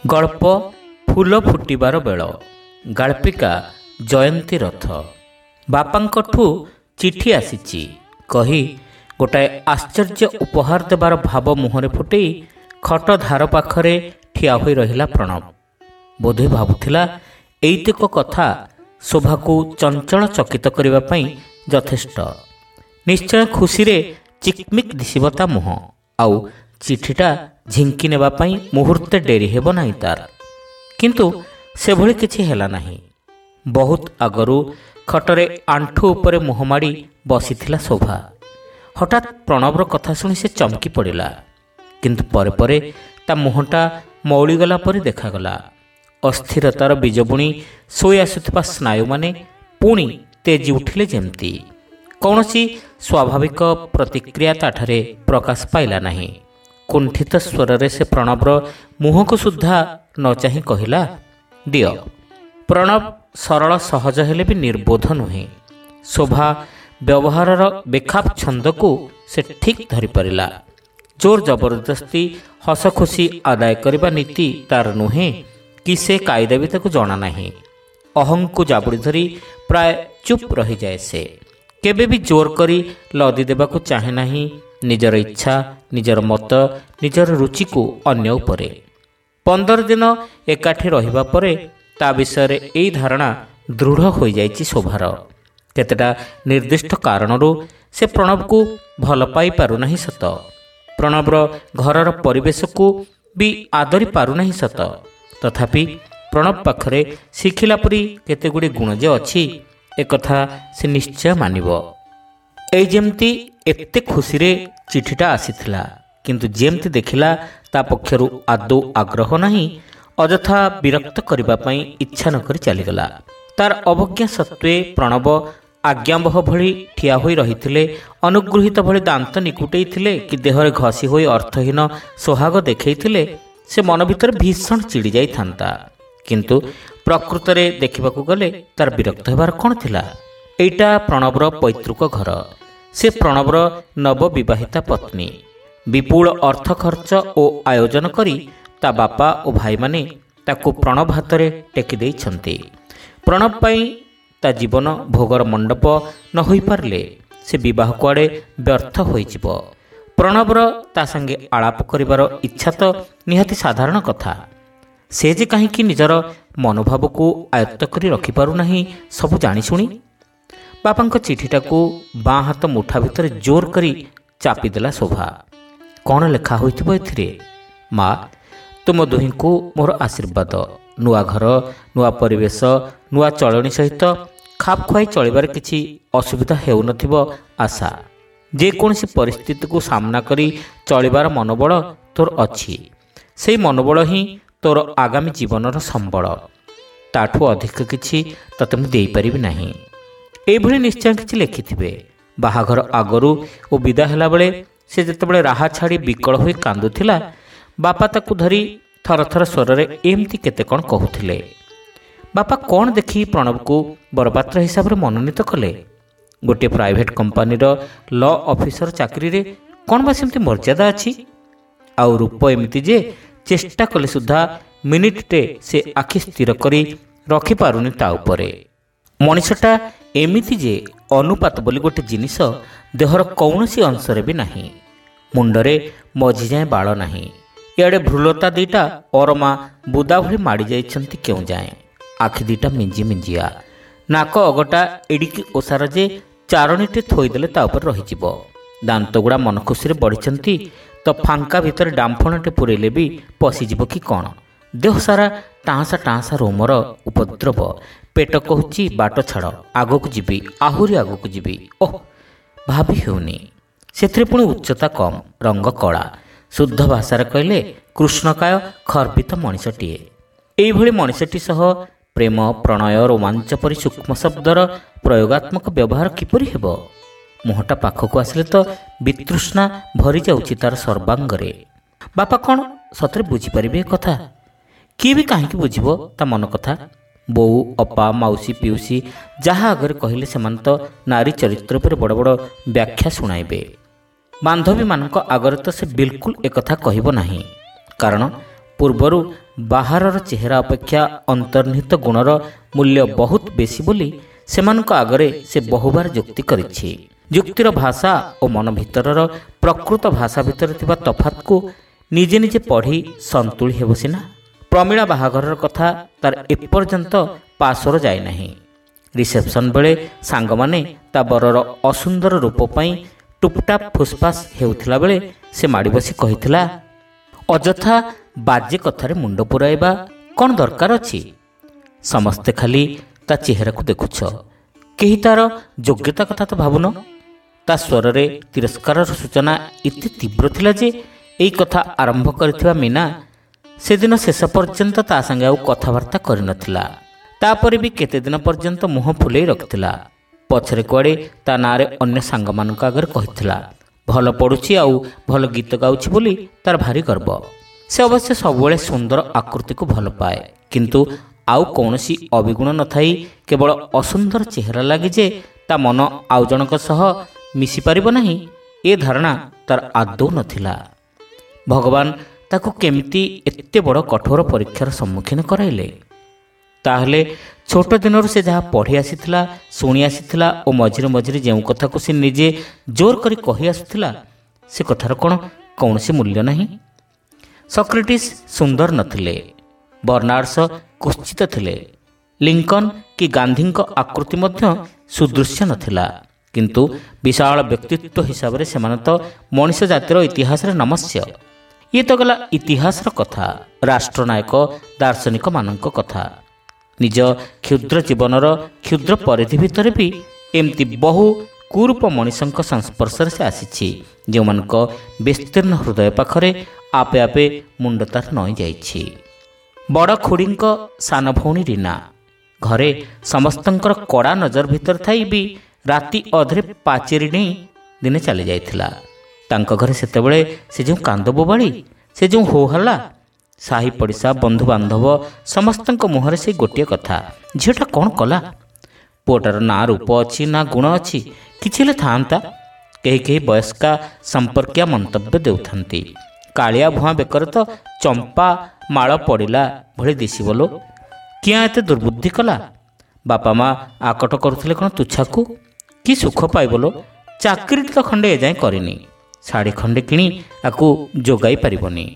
ଗଳ୍ପ ଫୁଲ ଫୁଟିବାର ବେଳ। ଗାଳ୍ପିକା ଜୟନ୍ତୀ ରଥ। ବାପାଙ୍କଠୁ ଚିଠି ଆସିଛି କହି ଗୋଟାଏ ଆଶ୍ଚର୍ଯ୍ୟ ଉପହାର ଦେବାର ଭାବ ମୁହଁରେ ଫୁଟେଇ ଖଟ ଧାର ପାଖରେ ଠିଆ ହୋଇ ରହିଲା ପ୍ରଣବ। ବୋଧେ ଭାବୁଥିଲା ଏଇତିକ କଥା ଶୋଭାକୁ ଚଞ୍ଚଳ ଚକିତ କରିବା ପାଇଁ ଯଥେଷ୍ଟ। ନିଶ୍ଚୟ ଖୁସିରେ ଚିକ୍ମିକ୍ ଦିଶିବ ତା ମୁହଁ, ଆଉ ଚିଠିଟା ଝିଙ୍କି ନେବା ପାଇଁ ମୁହୂର୍ତ୍ତେ ଡେରି ହେବ ନାହିଁ ତାର। କିନ୍ତୁ ସେଭଳି କିଛି ହେଲା ନାହିଁ। ବହୁତ ଆଗରୁ ଖଟରେ ଆଣ୍ଠୁ ଉପରେ ମୁହଁ ମାଡ଼ି ବସିଥିଲା ଶୋଭା। ହଠାତ୍ ପ୍ରଣବର କଥା ଶୁଣି ସେ ଚମକି ପଡ଼ିଲା। କିନ୍ତୁ ପରେ ପରେ ତା ମୁହଁଟା ମଉଳିଗଲା ପରି ଦେଖାଗଲା। ଅସ୍ଥିରତାର ବୀଜ ବୁଣି ଶୋଇ ଆସୁଥିବା ସ୍ନାୟୁମାନେ ପୁଣି ତେଜି ଉଠିଲେ ଯେମିତି। କୌଣସି ସ୍ୱାଭାବିକ ପ୍ରତିକ୍ରିୟା ତାଠାରେ ପ୍ରକାଶ ପାଇଲା ନାହିଁ। କୁଣ୍ଠିତ ସ୍ୱରରେ ସେ ପ୍ରଣବର ମୁହଁକୁ ସୁଦ୍ଧା ନ ଚାହିଁ କହିଲା, ଦିଅ। ପ୍ରଣବ ସରଳ ସହଜ ହେଲେ ବି ନିର୍ବୋଧ ନୁହେଁ। ଶୋଭା ବ୍ୟବହାରର ବେଖାପ ଛନ୍ଦକୁ ସେ ଠିକ୍ ଧରିପାରିଲା। ଜୋର ଜବରଦସ୍ତି ହସ ଖୁସି ଆଦାୟ କରିବା ନୀତି ତାର ନୁହେଁ କି ସେ କାଇଦା ବି ତାକୁ ଜଣା ନାହିଁ। ଅହଂକୁ ଜାବୁଡ଼ି ଧରି ପ୍ରାୟ ଚୁପ୍ ରହିଯାଏ ସେ। କେବେ ବି ଜୋର କରି ଲଦି ଦେବାକୁ ଚାହେଁ ନାହିଁ ନିଜର ଇଚ୍ଛା, ନିଜର ମତ, ନିଜର ରୁଚିକୁ ଅନ୍ୟ ଉପରେ। 15 ଦିନ ଏକାଠି ରହିବା ପରେ ତା ବିଷୟରେ ଏଇ ଧାରଣା ଦୃଢ଼ ହୋଇଯାଇଛି ଶୋଭାର। କେତେଟା ନିର୍ଦ୍ଦିଷ୍ଟ କାରଣରୁ ସେ ପ୍ରଣବକୁ ଭଲ ପାଇ ପାରୁନାହିଁ ସତ। ପ୍ରଣବର ଘରର ପରିବେଶକୁ ବି ଆଦରି ପାରୁନାହିଁ ସତ। ତଥାପି ପ୍ରଣବ ପାଖରେ ଶିଖିଲା ପରି କେତେଗୁଡ଼ିଏ ଗୁଣ ଯେ ଅଛି, ଏକଥା ସେ ନିଶ୍ଚୟ ମାନିବ। ଏଇ ଯେମିତି ଏତେ ଖୁସିରେ ଚିଠିଟା ଆସିଥିଲା, କିନ୍ତୁ ଯେମିତି ଦେଖିଲା ତା ପକ୍ଷରୁ ଆଦୌ ଆଗ୍ରହ ନାହିଁ, ଅଯଥା ବିରକ୍ତ କରିବା ପାଇଁ ଇଚ୍ଛା ନ କରି ଚାଲିଗଲା। ତାର ଅବଜ୍ଞା ସତ୍ତ୍ୱେ ପ୍ରଣବ ଆଜ୍ଞାବହ ଭଳି ଠିଆ ହୋଇ ରହିଥିଲେ, ଅନୁଗୃହୀତ ଭଳି ଦାନ୍ତ ନିକୁଟେଇଥିଲେ କି ଦେହରେ ଘଷି ହୋଇ ଅର୍ଥହୀନ ସୋହାଗ ଦେଖେଇଥିଲେ, ସେ ମନ ଭିତରେ ଭୀଷଣ ଚିଡ଼ି ଯାଇଥାନ୍ତା। କିନ୍ତୁ ପ୍ରକୃତରେ ଦେଖିବାକୁ ଗଲେ ତାର ବିରକ୍ତ ହେବାର କ'ଣ ଥିଲା? ଏଇଟା ପ୍ରଣବର ପୈତୃକ ଘର। ସେ ପ୍ରଣବର ନବବିବାହିତା ପତ୍ନୀ। ବିପୁଳ ଅର୍ଥ ଖର୍ଚ୍ଚ ଓ ଆୟୋଜନ କରି ତା ବାପା ଓ ଭାଇମାନେ ତାକୁ ପ୍ରଣବ ହାତରେ ଟେକି ଦେଇଛନ୍ତି। ପ୍ରଣବ ପାଇଁ ତା ଜୀବନ ଭୋଗର ମଣ୍ଡପ ନ ହୋଇପାରିଲେ ସେ ବିବାହ କୁଆଡ଼େ ବ୍ୟର୍ଥ ହୋଇଯିବ। ପ୍ରଣବର ତା ସାଙ୍ଗେ ଆଳାପ କରିବାର ଇଚ୍ଛା ତ ନିହାତି ସାଧାରଣ କଥା। ସେ ଯେ କାହିଁକି ନିଜର ମନୋଭାବକୁ ଆୟତ୍ତ କରି ରଖିପାରୁନାହିଁ ସବୁ ଜାଣିଶୁଣି। ବାପାଙ୍କ ଚିଠିଟାକୁ ବାଁ ହାତ ମୁଠା ଭିତରେ ଜୋର କରି ଚାପିଦେଲା ଶୋଭା। କ'ଣ ଲେଖା ହୋଇଥିବ ଏଥିରେ? ମା, ତୁମ ଦୁହିଁଙ୍କୁ ମୋର ଆଶୀର୍ବାଦ। ନୂଆ ଘର, ନୂଆ ପରିବେଶ, ନୂଆ ଚଳଣି ସହିତ ଖାପ ଖୁଆଇ ଚଳିବାରେ କିଛି ଅସୁବିଧା ହେଉନଥିବ ଆଶା। ଯେକୌଣସି ପରିସ୍ଥିତିକୁ ସାମ୍ନା କରି ଚଳିବାର ମନୋବଳ ତୋର ଅଛି। ସେହି ମନୋବଳ ହିଁ ତୋର ଆଗାମୀ ଜୀବନର ସମ୍ବଳ। ତାଠୁ ଅଧିକ କିଛି ତତେ ମୁଁ ଦେଇପାରିବି ନାହିଁ। ଏଇଭଳି ନିଶ୍ଚୟ କିଛି ଲେଖିଥିବେ। ବାହାଘର ଆଗରୁ ଓ ବିଦା ହେଲାବେଳେ ସେ ଯେତେବେଳେ ରାହା ଛାଡ଼ି ବିକଳ ହୋଇ କାନ୍ଦୁଥିଲା, ବାପା ତାକୁ ଧରି ଥରଥର ସ୍ୱରରେ ଏମିତି କେତେ କ'ଣ କହୁଥିଲେ। ବାପା କ'ଣ ଦେଖି ପ୍ରଣବକୁ ବରପାତ୍ର ହିସାବରେ ମନୋନୀତ କଲେ? ଗୋଟିଏ ପ୍ରାଇଭେଟ୍ କମ୍ପାନୀର ଲ ଅଫିସର ଚାକିରିରେ କ'ଣ ବା ସେମିତି ମର୍ଯ୍ୟାଦା ଅଛି? ଆଉ ରୂପ ଏମିତି ଯେ ଚେଷ୍ଟା କଲେ ସୁଦ୍ଧା ମିନିଟ୍ଟେ ସେ ଆଖି ସ୍ଥିର କରି ରଖିପାରୁନି ତା ଉପରେ। ମଣିଷଟା ଏମିତି ଯେ ଅନୁପାତ ବୋଲି ଗୋଟେ ଜିନିଷ ଦେହର କୌଣସି ଅଂଶରେ ବି ନାହିଁ। ମୁଣ୍ଡରେ ମଝିଯାଏଁ ବାଳ ନାହିଁ। ଇଆଡ଼େ ଭ୍ରୁଲତା ଦିଟା ଅରମା ବୁଦା ଭଳି ମାଡ଼ି ଯାଇଛନ୍ତି କେଉଁ ଯାଏଁ। ଆଖି ଦିଟା ମିଞ୍ଜି ମିଞ୍ଜିଆ। ନାକ ଅଗଟା ଏଡ଼ିକି ଓସାର ଯେ ଚାରଣିଟେ ଥୋଇଦେଲେ ତା ଉପରେ ରହିଯିବ। ଦାନ୍ତଗୁଡ଼ା ମନ ଖୁସିରେ ବଢ଼ିଛନ୍ତି ତ ଫାଙ୍କା ଭିତରେ ଡାମ୍ଫଣଟେ ପୂରେଇଲେ ବି ପଶିଯିବ କି କ'ଣ। ଦେହ ସାରା ଟାଁସା ଟାଁସା ରୋମର ଉପଦ୍ରବ। ପେଟ କହୁଛି ବାଟ ଛାଡ଼, ଆଗକୁ ଯିବି, ଆହୁରି ଆଗକୁ ଯିବି। ଓଃ, ଭାବି ହେଉନି। ସେଥିରେ ପୁଣି ଉଚ୍ଚତା କମ୍, ରଙ୍ଗ କଳା। ଶୁଦ୍ଧ ଭାଷାରେ କହିଲେ କୃଷ୍ଣକାୟ ଖର୍ବିତ ମଣିଷଟିଏ। ଏଇଭଳି ମଣିଷଟି ସହ ପ୍ରେମ, ପ୍ରଣୟ, ରୋମାଞ୍ଚ ପରି ସୂକ୍ଷ୍ମ ଶବ୍ଦର ପ୍ରୟୋଗାତ୍ମକ ବ୍ୟବହାର କିପରି ହେବ? ମୁହଁଟା ପାଖକୁ ଆସିଲେ ତ ବିତୃଷ୍ଣା ଭରି ଯାଉଛି ତାର ସର୍ବାଙ୍ଗରେ। ବାପା କ'ଣ ସତରେ ବୁଝିପାରିବେ ଏ କଥା? କିଏ ବି କାହିଁକି ବୁଝିବ ତା ମନ କଥା? ବୋଉ, ଅପା, ମାଉସୀ, ପିଉସୀ ଯାହା ଆଗରେ କହିଲେ ସେମାନେ ତ ନାରୀ ଚରିତ୍ର ଉପରେ ବଡ଼ ବଡ଼ ବ୍ୟାଖ୍ୟା ଶୁଣାଇବେ। ବାନ୍ଧବୀମାନଙ୍କ ଆଗରେ ତ ସେ ବିଲକୁଲ ଏକଥା କହିବ ନାହିଁ। କାରଣ ପୂର୍ବରୁ ବାହାରର ଚେହେରା ଅପେକ୍ଷା ଅନ୍ତର୍ନିହିତ ଗୁଣର ମୂଲ୍ୟ ବହୁତ ବେଶୀ ବୋଲି ସେମାନଙ୍କ ଆଗରେ ସେ ବହୁବାର ଯୁକ୍ତି କରିଛି। ଯୁକ୍ତିର ଭାଷା ଓ ମନ ଭିତରର ପ୍ରକୃତ ଭାଷା ଭିତରେ ଥିବା ତଫାତକୁ ନିଜେ ନିଜେ ପଢ଼ି ସନ୍ତୁଳି ହେବ ସିନା। ପ୍ରମିଳା ବାହାଘରର କଥା ତାର ଏପର୍ଯ୍ୟନ୍ତ ପାସର ଯାଇନାହିଁ। ରିସେପ୍ସନ୍ ବେଳେ ସାଙ୍ଗମାନେ ତା ବରର ଅସୁନ୍ଦର ରୂପ ପାଇଁ ଟୁପଟାପ ଫୁସଫାସ ହେଉଥିଲା ବେଳେ ସେ ମାଡ଼ି ବସି କହିଥିଲା, ଅଯଥା ବାଜେ କଥାରେ ମୁଣ୍ଡ ପୁରାଇବା କ'ଣ ଦରକାର ଅଛି? ସମସ୍ତେ ଖାଲି ତା ଚେହେରାକୁ ଦେଖୁଛ, କେହି ତାର ଯୋଗ୍ୟତା କଥା ତ ଭାବୁନ। ତା ସ୍ୱରରେ ତିରସ୍କାରର ସୂଚନା ଏତେ ତୀବ୍ର ଥିଲା ଯେ ଏଇ କଥା ଆରମ୍ଭ କରିଥିବା ମୀନା ସେଦିନ ଶେଷ ପର୍ଯ୍ୟନ୍ତ ତା ସାଙ୍ଗେ ଆଉ କଥାବାର୍ତ୍ତା କରିନଥିଲା। ତାପରେ ବି କେତେଦିନ ପର୍ଯ୍ୟନ୍ତ ମୁହଁ ଫୁଲେଇ ରଖିଥିଲା। ପଛରେ କୁଆଡ଼େ ତା ନାଁରେ ଅନ୍ୟ ସାଙ୍ଗମାନଙ୍କ ଆଗରେ କହିଥିଲା, ଭଲ ପଢ଼ୁଛି ଆଉ ଭଲ ଗୀତ ଗାଉଛି ବୋଲି ତାର ଭାରି ଗର୍ବ। ସେ ଅବଶ୍ୟ ସବୁବେଳେ ସୁନ୍ଦର ଆକୃତିକୁ ଭଲ ପାଏ, କିନ୍ତୁ ଆଉ କୌଣସି ଅବିଗୁଣ ନଥାଇ କେବଳ ଅସୁନ୍ଦର ଚେହେରା ଲାଗି ଯେ ତା ମନ ଆଉ ଜଣଙ୍କ ସହ ମିଶିପାରିବ ନାହିଁ, ଏ ଧାରଣା ତାର ଆଦୌ ନଥିଲା। ଭଗବାନ ତାକୁ କେମିତି ଏତେ ବଡ଼ କଠୋର ପରୀକ୍ଷାର ସମ୍ମୁଖୀନ କରାଇଲେ? ତାହେଲେ ଛୋଟ ଦିନରୁ ସେ ଯାହା ପଢ଼ି ଆସିଥିଲା, ଶୁଣି ଆସିଥିଲା ଓ ମଝିରେ ମଝିରେ ଯେଉଁ କଥାକୁ ସେ ନିଜେ ଜୋର କରି କହି ଆସୁଥିଲା, ସେ କଥାର କ'ଣ କୌଣସି ମୂଲ୍ୟ ନାହିଁ? ସକ୍ରେଟିସ୍ ସୁନ୍ଦର ନଥିଲେ, ବର୍ନାର୍ଡସ କୁତ୍ସିତ ଥିଲେ, ଲିଙ୍କନ କି ଗାନ୍ଧୀଙ୍କ ଆକୃତି ମଧ୍ୟ ସୁଦୃଶ୍ୟ ନଥିଲା, କିନ୍ତୁ ବିଶାଳ ବ୍ୟକ୍ତିତ୍ୱ ହିସାବରେ ସେମାନେ ତ ମଣିଷ ଜାତିର ଇତିହାସରେ ନମସ୍ୟ। ଇଏ ତ ଗଲା ଇତିହାସର କଥା, ରାଷ୍ଟ୍ରନାୟକ ଦାର୍ଶନିକମାନଙ୍କ କଥା। ନିଜ କ୍ଷୁଦ୍ର ଜୀବନର କ୍ଷୁଦ୍ର ପରିଧି ଭିତରେ ବି ଏମିତି ବହୁ କୁରୂପ ମଣିଷଙ୍କ ସଂସ୍ପର୍ଶରେ ସେ ଆସିଛି, ଯେଉଁମାନଙ୍କ ବିସ୍ତୀର୍ଣ୍ଣ ହୃଦୟ ପାଖରେ ଆପେ ଆପେ ମୁଣ୍ଡ ତାର ନଇଁ ଯାଇଛି। ବଡ଼ ଖୁଡ଼ୀଙ୍କ ସାନ ଭଉଣୀ ରୀନା ଘରେ ସମସ୍ତଙ୍କର କଡ଼ା ନଜର ଭିତରେ ଥାଇ ବି ରାତି ଅଧରେ ପାଚେରୀ ନେଇ ଦିନେ ଚାଲି ଯାଇଥିଲା। ତାଙ୍କ ଘରେ ସେତେବେଳେ ସେ ଯେଉଁ କାନ୍ଦ ବୋବାଳି, ସେ ଯେଉଁ ହୋହଲ୍ଲା, ସାହି ପଡ଼ିଶା ବନ୍ଧୁବାନ୍ଧବ ସମସ୍ତଙ୍କ ମୁହଁରେ ସେଇ ଗୋଟିଏ କଥା, ଝିଅଟା କ'ଣ କଲା? ପୁଅଟାର ନା ରୂପ ଅଛି ନା ଗୁଣ ଅଛି, କିଛି ହେଲେ ଥାଆନ୍ତା। କେହି କେହି ବୟସ୍କା ସମ୍ପର୍କୀୟ ମନ୍ତବ୍ୟ ଦେଉଥାନ୍ତି, କାଳିଆ ଭୁଆଁ ବେକରେ ତ ଚମ୍ପା ମାଳ ପଡ଼ିଲା ଭଳି ଦିଶିବଲୋ, କିଆଁ ଏତେ ଦୁର୍ବୁଦ୍ଧି କଲା? ବାପା ମା ଆକଟ କରୁଥିଲେ କ'ଣ ତୁଚ୍ଛାକୁ? କି ସୁଖ ପାଇବଲୋ, ଚାକିରିଟି ତ ଖଣ୍ଡେ ଏଯାଏଁ କରିନି, ଶାଢ଼ୀ ଖଣ୍ଡେ କିଣି ଆକୁ ଯୋଗାଇ ପାରିବନି।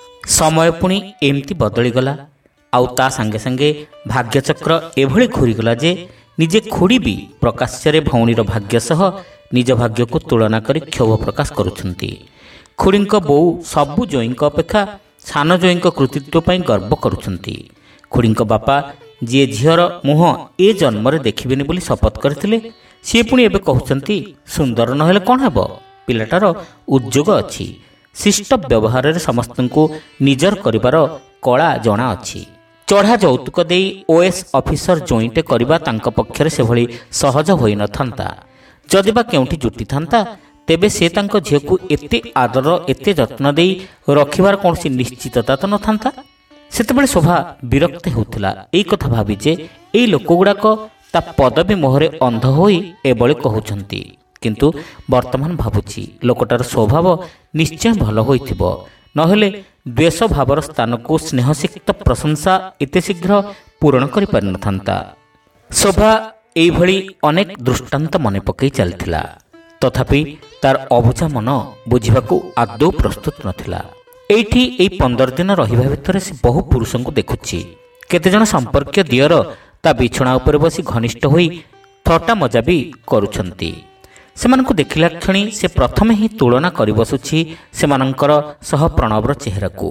ସମୟ ପୁଣି ଏମିତି ବଦଳିଗଲା, ଆଉ ତା ସାଙ୍ଗେ ସାଙ୍ଗେ ଭାଗ୍ୟଚକ୍ର ଏଭଳି ଘୂରିଗଲା ଯେ ନିଜେ ଖୁଡ଼ି ବି ପ୍ରକାଶ୍ୟରେ ଭଉଣୀର ଭାଗ୍ୟ ସହ ନିଜ ଭାଗ୍ୟକୁ ତୁଳନା କରି କ୍ଷୋଭ ପ୍ରକାଶ କରୁଛନ୍ତି। ଖୁଡ଼ିଙ୍କ ବୋଉ ସବୁ ଜୋଇଁଙ୍କ ଅପେକ୍ଷା ସାନ ଜୋଇଁଙ୍କ କୃତିତ୍ୱ ପାଇଁ ଗର୍ବ କରୁଛନ୍ତି। ଖୁଡ଼ିଙ୍କ ବାପା ଯିଏ ଝିଅର ମୁହଁ ଏ ଜନ୍ମରେ ଦେଖିବେନି ବୋଲି ଶପଥ କରିଥିଲେ, ସିଏ ପୁଣି ଏବେ କହୁଛନ୍ତି ସୁନ୍ଦର ନହେଲେ କ'ଣ ହେବ, ପିଲାଟାର ଉଦ୍ଯୋଗ ଅଛି, ଶିଷ୍ଟ ବ୍ୟବହାରରେ ସମସ୍ତଙ୍କୁ ନିଜର କରିବାର କଳା ଜଣା ଅଛି। ଚଢ଼ା ଯୌତୁକ ଦେଇ OS ଅଫିସର ଜୋଇଁଟେ କରିବା ତାଙ୍କ ପକ୍ଷରେ ସେଭଳି ସହଜ ହୋଇନଥାନ୍ତା। ଯଦି ବା କେଉଁଠି ଜୁଟିଥାନ୍ତା, ତେବେ ସେ ତାଙ୍କ ଝିଅକୁ ଏତେ ଆଦର ଏତେ ଯତ୍ନ ଦେଇ ରଖିବାର କୌଣସି ନିଶ୍ଚିତତା ତ ନଥାନ୍ତା। ସେତେବେଳେ ଶୋଭା ବିରକ୍ତ ହେଉଥିଲା ଏଇ କଥା ଭାବି ଯେ ଏଇ ଲୋକଗୁଡ଼ାକ ତା ପଦବୀ ମୋହରେ ଅନ୍ଧ ହୋଇ ଏଭଳି କହୁଛନ୍ତି। କିନ୍ତୁ ବର୍ତ୍ତମାନ ଭାବୁଛି ଲୋକଟାର ସ୍ୱଭାବ ନିଶ୍ଚୟ ଭଲ ହୋଇଥିବ, ନହେଲେ ଦ୍ୱେଷ ଭାବର ସ୍ଥାନକୁ ସ୍ନେହସିକ୍ତ ପ୍ରଶଂସା ଏତେ ଶୀଘ୍ର ପୂରଣ କରିପାରିନଥାନ୍ତା। ଶୋଭା ଏଇଭଳି ଅନେକ ଦୃଷ୍ଟାନ୍ତ ମନେ ପକାଇ ଚାଲିଥିଲା, ତଥାପି ତାର ଅବୁଝା ମନ ବୁଝିବାକୁ ଆଦୌ ପ୍ରସ୍ତୁତ ନଥିଲା। ଏଇଠି ଏଇ 15 ଦିନ ରହିବା ଭିତରେ ସେ ବହୁ ପୁରୁଷଙ୍କୁ ଦେଖୁଛି। କେତେଜଣ ସମ୍ପର୍କୀୟ ଦିଅର ତା ବିଛଣା ଉପରେ ବସି ଘନିଷ୍ଠ ହୋଇ ଥଟ୍ଟା ମଜା ବି କରୁଛନ୍ତି। ସେମାନଙ୍କୁ ଦେଖିଲା କ୍ଷଣି ସେ ପ୍ରଥମେ ହିଁ ତୁଳନା କରି ବସୁଛି ସେମାନଙ୍କର ସହ ପ୍ରଣବର ଚେହେରାକୁ।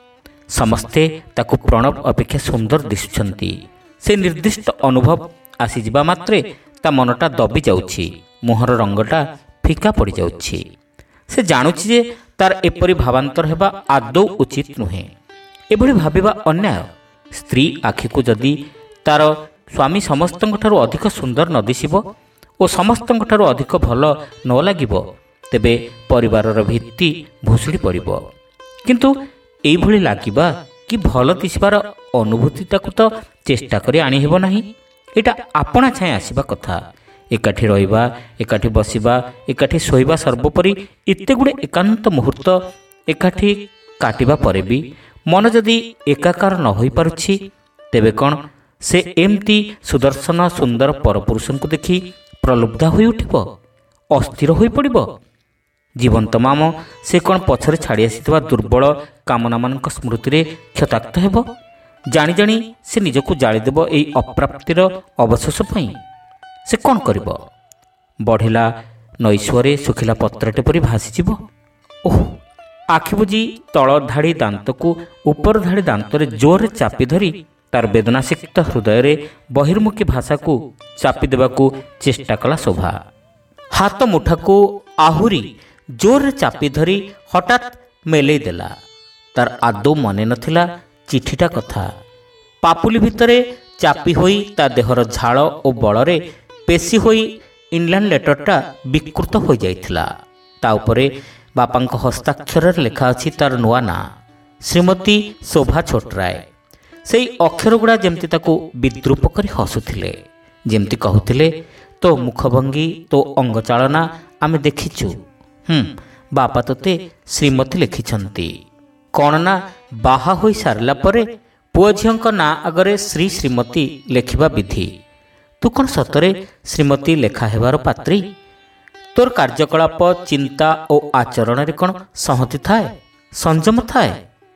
ସମସ୍ତେ ତାକୁ ପ୍ରଣବ ଅପେକ୍ଷା ସୁନ୍ଦର ଦିଶୁଛନ୍ତି। ସେ ନିର୍ଦ୍ଦିଷ୍ଟ ଅନୁଭବ ଆସିଯିବା ମାତ୍ରେ ତା ମନଟା ଦବି ଯାଉଛି, ମୁହଁର ରଙ୍ଗଟା ଫିକା ପଡ଼ିଯାଉଛି। ସେ ଜାଣୁଛି ଯେ ତାର ଏପରି ଭାବାନ୍ତର ହେବା ଆଦୌ ଉଚିତ ନୁହେଁ। ଏଭଳି ଭାବିବା ଅନ୍ୟାୟ। ସ୍ତ୍ରୀ ଆଖିକୁ ଯଦି ତାର ସ୍ୱାମୀ ସମସ୍ତଙ୍କଠାରୁ ଅଧିକ ସୁନ୍ଦର ନ ଦିଶିବ ଓ ସମସ୍ତଙ୍କଠାରୁ ଅଧିକ ଭଲ ନ ଲାଗିବ, ତେବେ ପରିବାରର ଭିତ୍ତି ଭୁଷୁଡ଼ି ପଡ଼ିବ। କିନ୍ତୁ ଏଇଭଳି ଲାଗିବା କି ଭଲ ଦିଶିବାର ଅନୁଭୂତିଟାକୁ ତ ଚେଷ୍ଟା କରି ଆଣିହେବ ନାହିଁ। ଏଇଟା ଆପଣା ଛାଏଁ ଆସିବା କଥା। ଏକାଠି ରହିବା, ଏକାଠି ବସିବା, ଏକାଠି ଶୋଇବା, ସର୍ବୋପରି ଏତେ ଗୁଡ଼ିଏ ଏକାନ୍ତ ମୁହୂର୍ତ୍ତ ଏକାଠି କାଟିବା ପରେ ବି ମନ ଯଦି ଏକାକାର ନ ହୋଇପାରୁଛି, ତେବେ କ'ଣ ସେ ଏମିତି ସୁଦର୍ଶନ ସୁନ୍ଦର ପରପୁରୁଷଙ୍କୁ ଦେଖି ପ୍ରଲୁବ୍ଧ ହୋଇ ଉଠିବ, ଅସ୍ଥିର ହୋଇପଡ଼ିବ? ଜୀବନ ତମାମ ସେ କ'ଣ ପଛରେ ଛାଡ଼ି ଆସିଥିବା ଦୁର୍ବଳ କାମନାମାନଙ୍କ ସ୍ମୃତିରେ କ୍ଷତାକ୍ତ ହେବ? ଜାଣି ଜାଣି ସେ ନିଜକୁ ଜାଳିଦେବ ଏହି ଅପ୍ରାପ୍ତିର ଅବଶୋଷ ପାଇଁ। ସେ କ'ଣ କରିବ? ବଢ଼ିଲା ନୈଶ୍ୱରେ ଶୁଖିଲା ପତ୍ରଟେ ପରି ଭାସିଯିବ। ଓଃ! ଆଖି ବୁଜି ତଳ ଧାଡ଼ି ଦାନ୍ତକୁ ଉପର ଧାଡ଼ି ଦାନ୍ତରେ ଜୋରରେ ଚାପି ଧରି ତାର ବେଦନାସିକ୍ତ ହୃଦୟରେ ବହିର୍ମୁଖୀ ଭାଷାକୁ ଚାପି ଦେବାକୁ ଚେଷ୍ଟା କଲା ଶୋଭା। ହାତ ମୁଠାକୁ ଆହୁରି ଜୋରରେ ଚାପି ଧରି ହଠାତ୍ ମେଲେଇ ଦେଲା। ତାର ଆଦୌ ମନେ ନଥିଲା ଚିଠିଟା କଥା। ପାପୁଲି ଭିତରେ ଚାପି ହୋଇ ତା ଦେହର ଝାଳ ଓ ବଳରେ ପେଶି ହୋଇ ଇଂଲ୍ୟାଣ୍ଡ ଲେଟରଟା ବିକୃତ ହୋଇଯାଇଥିଲା। ତା ଉପରେ ବାପାଙ୍କ ହସ୍ତାକ୍ଷରରେ ଲେଖା ଅଛି ତାର ନୂଆ ନାଁ, ଶ୍ରୀମତୀ ଶୋଭା ଛୋଟରାୟ। ସେଇ ଅକ୍ଷରଗୁଡ଼ା ଯେମିତି ତାକୁ ବିଦ୍ରୂପ କରି ହସୁଥିଲେ, ଯେମିତି କହୁଥିଲେ, ତୋ ମୁଖଭଙ୍ଗୀ, ତୋ ଅଙ୍ଗଚାଳନା ଆମେ ଦେଖିଛୁ। ବାପା ତୋତେ ଶ୍ରୀମତୀ ଲେଖିଛନ୍ତି। କ'ଣ ନା, ବାହା ହୋଇ ସାରିଲା ପରେ ପୁଅ ଝିଅଙ୍କ ନାଁ ଆଗରେ ଶ୍ରୀ ଶ୍ରୀମତୀ ଲେଖିବା ବିଧି। ତୁ କ'ଣ ସତରେ ଶ୍ରୀମତୀ ଲେଖା ହେବାର ପାତ୍ରୀ? ତୋର କାର୍ଯ୍ୟକଳାପ, ଚିନ୍ତା ଓ ଆଚରଣରେ କ'ଣ ସଂହତି ଥାଏ, ସଂଯମ ଥାଏ?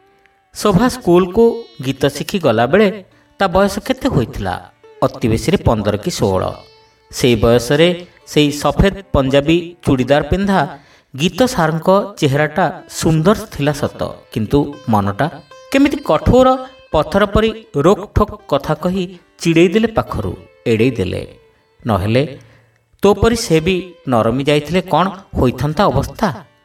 ଶୋଭା ସ୍କୁଲକୁ ଗୀତ ଶିଖି ଗଲାବେଳେ ତା ବୟସ କେତେ ହୋଇଥିଲା? ଅତି ବେଶୀରେ 15 କି 16। ସେଇ ବୟସରେ ସେଇ ସଫେଦ ପଞ୍ଜାବୀ ଚୁଡ଼ିଦାର ପିନ୍ଧା ଗୀତ ସାର୍ଙ୍କ ଚେହେରାଟା ସୁନ୍ଦର ଥିଲା ସତ, କିନ୍ତୁ ମନଟା କେମିତି କଠୋର ପଥର ପରି ରୋକଠୋକ କଥା କହି ଚିଡ଼େଇ ଦେଲେ, ପାଖରୁ ଏଡ଼େଇ ଦେଲେ। ନହେଲେ ତୋ ପରି ସେ ବି ନରମି ଯାଇଥିଲେ କ'ଣ ହୋଇଥାନ୍ତା ଅବସ୍ଥା?